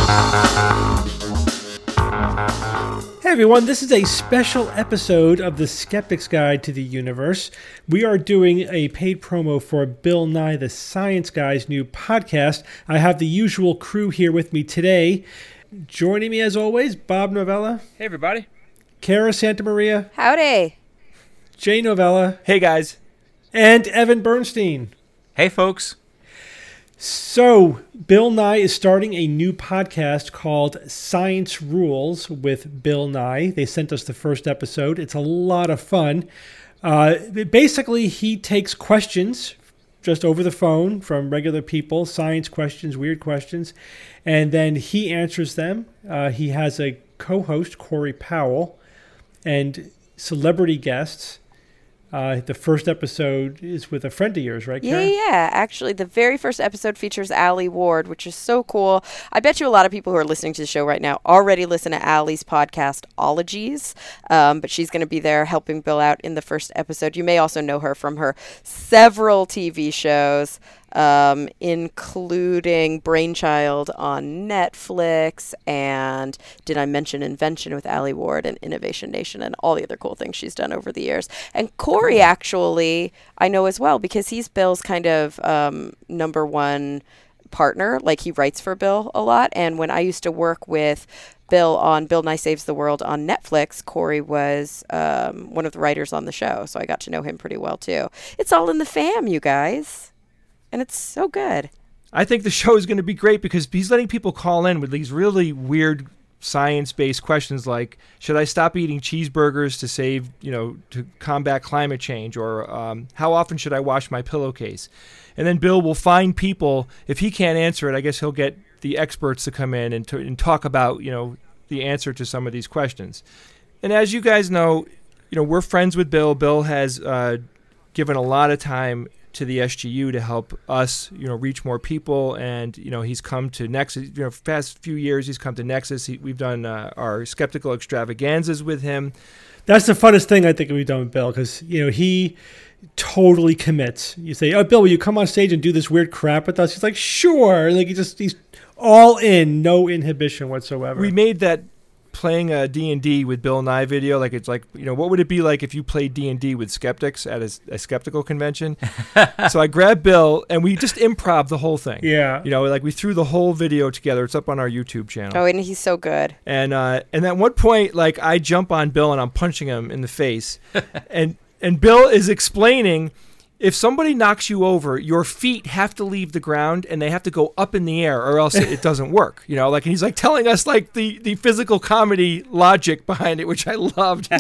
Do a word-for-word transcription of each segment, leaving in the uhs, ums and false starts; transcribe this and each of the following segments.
Hey everyone, this is a special episode of the Skeptic's Guide to the Universe. We are doing a paid promo for Bill Nye the Science Guy's new podcast. I have the usual crew here with me today. Joining me as always, Bob Novella. Hey everybody. Kara Santamaria. Howdy. Jay Novella. Hey guys. And Evan Bernstein. Hey folks. So, Bill Nye is starting a new podcast called Science Rules with Bill Nye. They sent us the first episode. It's a lot of fun. Uh, basically, he takes questions just over the phone from regular people, science questions, weird questions, and then he answers them. Uh, he has a co-host, Corey Powell, and celebrity guests. Uh, the first episode is with a friend of yours, right, Karen? Yeah, yeah. Actually, the very first episode features Allie Ward, which is so cool. I bet you a lot of people who are listening to the show right now already listen to Allie's podcast, Ologies, um, but she's going to be there helping Bill out in the first episode. You may also know her from her several T V shows, um, including Brainchild on Netflix, and did I mention Invention with Allie Ward and Innovation Nation and all the other cool things she's done over the years. And Corey, actually, I know as well because he's Bill's kind of um, number one partner. Like, he writes for Bill a lot. And when I used to work with Bill on Bill Nye Saves the World on Netflix, Corey was um, one of the writers on the show. So I got to know him pretty well, too. It's all in the fam, you guys. And it's so good. I think the show is going to be great because he's letting people call in with these really weird science-based questions like, should I stop eating cheeseburgers to save, you know, to combat climate change? Or um, how often should I wash my pillowcase? And then Bill will find people. If he can't answer it, I guess he'll get the experts to come in and, to, and talk about, you know, the answer to some of these questions. And as you guys know, you know, we're friends with Bill. Bill has uh, given a lot of time to the S G U to help us, you know, reach more people. And, you know, he's come to Nexus, you know, past few years, he's come to Nexus. He, we've done uh, our skeptical extravaganzas with him. That's the funnest thing I think we've done with Bill because, you know, he totally commits. You say, oh, Bill, will you come on stage and do this weird crap with us? He's like, sure. Like, he just, he's all in, no inhibition whatsoever. We made that playing a D and D with Bill Nye video. Like, it's like, you know, what would it be like if you played D and D with skeptics at a, a skeptical convention? So I grabbed Bill and we just improv the whole thing. Yeah. You know, like we threw the whole video together. It's up on our YouTube channel. Oh, and he's so good. And uh, and at one point, like, I jump on Bill and I'm punching him in the face. and and Bill is explaining, if somebody knocks you over, your feet have to leave the ground and they have to go up in the air or else it doesn't work. You know, like, and he's like telling us like the, the physical comedy logic behind it, which I loved.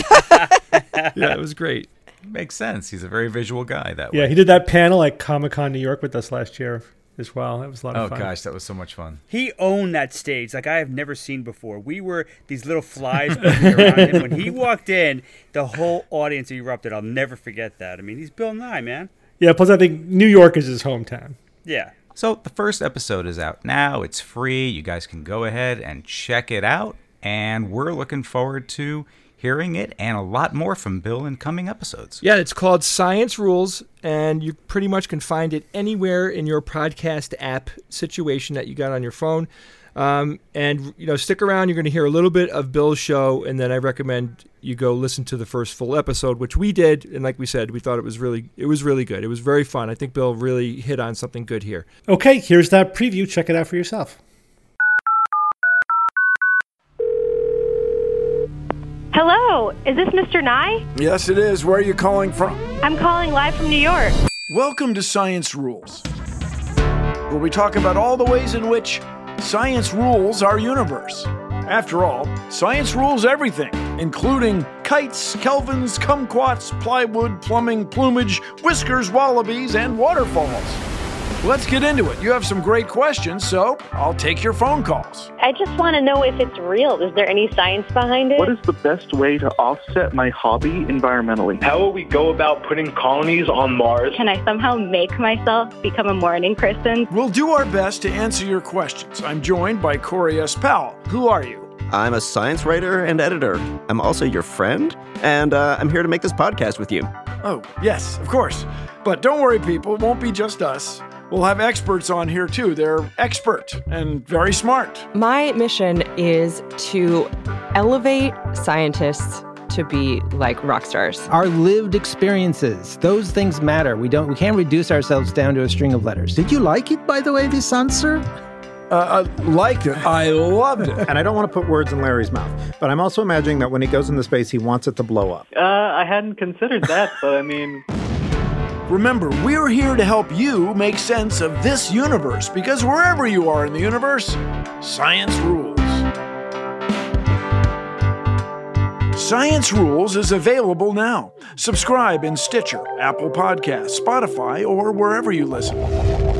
Yeah, it was great. Makes sense. He's a very visual guy that yeah, way. he did that panel at Comic-Con New York with us last year as well. That was a lot of oh, fun. Oh gosh, that was so much fun. He owned that stage like I have never seen before. We were these little flies around him. When he walked in, the whole audience erupted. I'll never forget that. I mean, he's Bill Nye, man. Yeah, plus I think New York is his hometown. Yeah. So the first episode is out now. It's free. You guys can go ahead and check it out. And we're looking forward to hearing it and a lot more from Bill in coming episodes. Yeah, it's called Science Rules, and you pretty much can find it anywhere in your podcast app situation that you got on your phone. Um, and, you know, stick around. You're going to hear a little bit of Bill's show, and then I recommend you go listen to the first full episode, which we did. And like we said, we thought it was really, it was really good. It was very fun. I think Bill really hit on something good here. Okay, here's that preview. Check it out for yourself. Hello, is this Mister Nye? Yes, it is. Where are you calling from? I'm calling live from New York. Welcome to Science Rules, where we talk about all the ways in which science rules our universe. After all, science rules everything, including kites, kelvins, kumquats, plywood, plumbing, plumage, whiskers, wallabies, and waterfalls. Let's get into it. You have some great questions, so I'll take your phone calls. I just want to know if it's real. Is there any science behind it? What is the best way to offset my hobby environmentally? How will we go about putting colonies on Mars? Can I somehow make myself become a morning person? We'll do our best to answer your questions. I'm joined by Corey S. Powell. Who are you? I'm a science writer and editor. I'm also your friend, and uh, I'm here to make this podcast with you. Oh, yes, of course. But don't worry, people. It won't be just us. We'll have experts on here too. They're expert and very smart. My mission is to elevate scientists to be like rock stars. Our lived experiences, those things matter. We don't we can't reduce ourselves down to a string of letters. Did you like it, by the way, this answer? Uh, I liked it. I loved it. And I don't want to put words in Larry's mouth, but I'm also imagining that when he goes into space, he wants it to blow up. Uh, I hadn't considered that, but I mean... Remember, we're here to help you make sense of this universe, because wherever you are in the universe, science rules. Science Rules is available now. Subscribe in Stitcher, Apple Podcasts, Spotify, or wherever you listen.